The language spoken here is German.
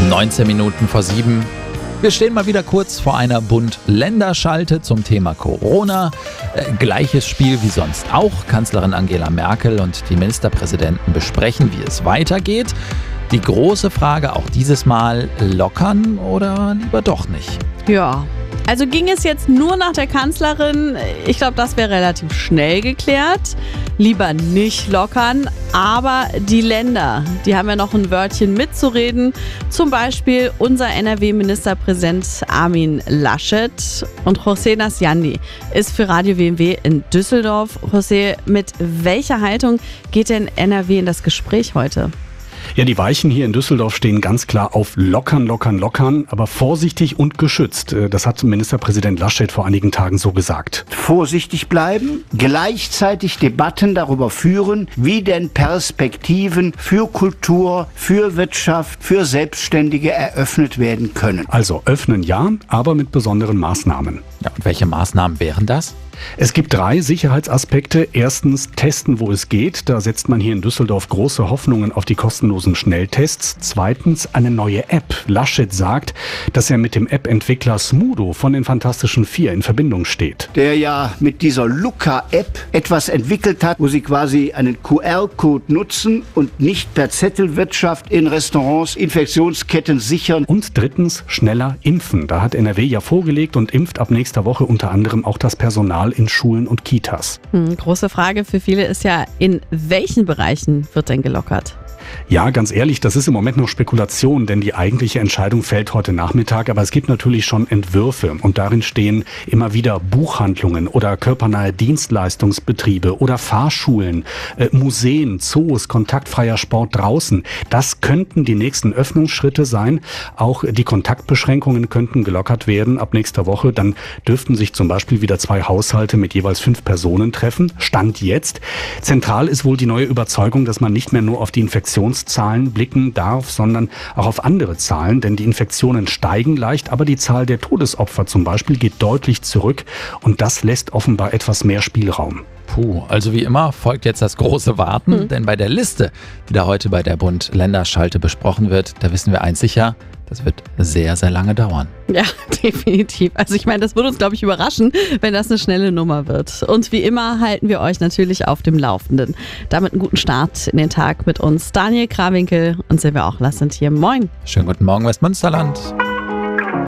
19 Minuten vor 7. Wir stehen mal wieder kurz vor einer Bund-Länder-Schalte zum Thema Corona. Gleiches Spiel wie sonst auch. Kanzlerin Angela Merkel und die Ministerpräsidenten besprechen, wie es weitergeht. Die große Frage auch dieses Mal: lockern oder lieber doch nicht? Ja, also ging es jetzt nur nach der Kanzlerin, ich glaube, das wäre relativ schnell geklärt. Lieber nicht lockern, aber die Länder, die haben ja noch ein Wörtchen mitzureden. Zum Beispiel unser NRW-Ministerpräsident Armin Laschet und José Nasciandi ist für Radio WMW in Düsseldorf. José, mit welcher Haltung geht denn NRW in das Gespräch heute? Ja, die Weichen hier in Düsseldorf stehen ganz klar auf lockern, aber vorsichtig und geschützt. Das hat Ministerpräsident Laschet vor einigen Tagen so gesagt. Vorsichtig bleiben, gleichzeitig Debatten darüber führen, wie denn Perspektiven für Kultur, für Wirtschaft, für Selbstständige eröffnet werden können. Also öffnen ja, aber mit besonderen Maßnahmen. Ja, und welche Maßnahmen wären das? Es gibt 3 Sicherheitsaspekte. Erstens, testen, wo es geht. Da setzt man hier in Düsseldorf große Hoffnungen auf die kostenlosen Schnelltests. Zweitens, eine neue App. Laschet sagt, dass er mit dem App-Entwickler Smudo von den Fantastischen Vier in Verbindung steht. Der ja mit dieser Luca-App etwas entwickelt hat, wo sie quasi einen QR-Code nutzen und nicht per Zettelwirtschaft in Restaurants Infektionsketten sichern. Und drittens, schneller impfen. Da hat NRW ja vorgelegt und impft ab nächster Woche unter anderem auch das Personal in Schulen und Kitas. Große Frage für viele ist ja, in welchen Bereichen wird denn gelockert? Ja, ganz ehrlich, das ist im Moment noch Spekulation, denn die eigentliche Entscheidung fällt heute Nachmittag. Aber es gibt natürlich schon Entwürfe und darin stehen immer wieder Buchhandlungen oder körpernahe Dienstleistungsbetriebe oder Fahrschulen, Museen, Zoos, kontaktfreier Sport draußen. Das könnten die nächsten Öffnungsschritte sein. Auch die Kontaktbeschränkungen könnten gelockert werden ab nächster Woche. Dann dürften sich zum Beispiel wieder 2 Haushalte mit jeweils 5 Personen treffen. Stand jetzt. Zentral ist wohl die neue Überzeugung, dass man nicht mehr nur auf die Infektionszahlen blicken darf, sondern auch auf andere Zahlen, denn die Infektionen steigen leicht, aber die Zahl der Todesopfer zum Beispiel geht deutlich zurück und das lässt offenbar etwas mehr Spielraum. Also wie immer folgt jetzt das große Warten, denn bei der Liste, die da heute bei der Bund-Länder-Schalte besprochen wird, da wissen wir eins sicher: das wird sehr, sehr lange dauern. Ja, definitiv. Also ich meine, das würde uns, glaube ich, überraschen, wenn das eine schnelle Nummer wird. Und wie immer halten wir euch natürlich auf dem Laufenden. Damit einen guten Start in den Tag mit uns. Daniel Krawinkel und Silvia Ochler sind hier. Moin. Schönen guten Morgen, Westmünsterland.